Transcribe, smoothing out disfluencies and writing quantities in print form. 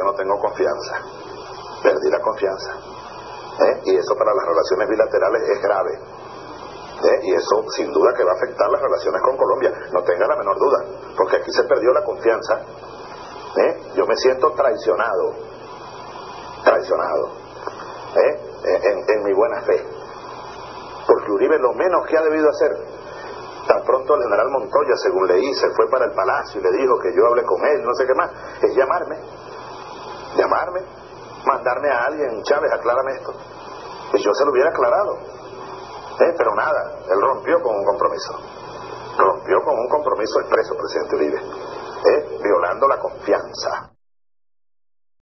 no tengo confianza. Perdí la confianza. Y eso para las relaciones bilaterales es grave. Y eso sin duda que va a afectar las relaciones con Colombia, no tenga la menor duda, porque aquí se perdió la confianza. Yo me siento traicionado en mi buena fe, porque Uribe lo menos que ha debido hacer, tan pronto el general Montoya, según leí, se fue para el palacio y le dijo que yo hablé con él, no sé qué más, es llamarme, mandarme a alguien: Chávez, aclárame esto. Y yo se lo hubiera aclarado, pero nada, él rompió con un compromiso expreso, presidente Uribe, violando la confianza.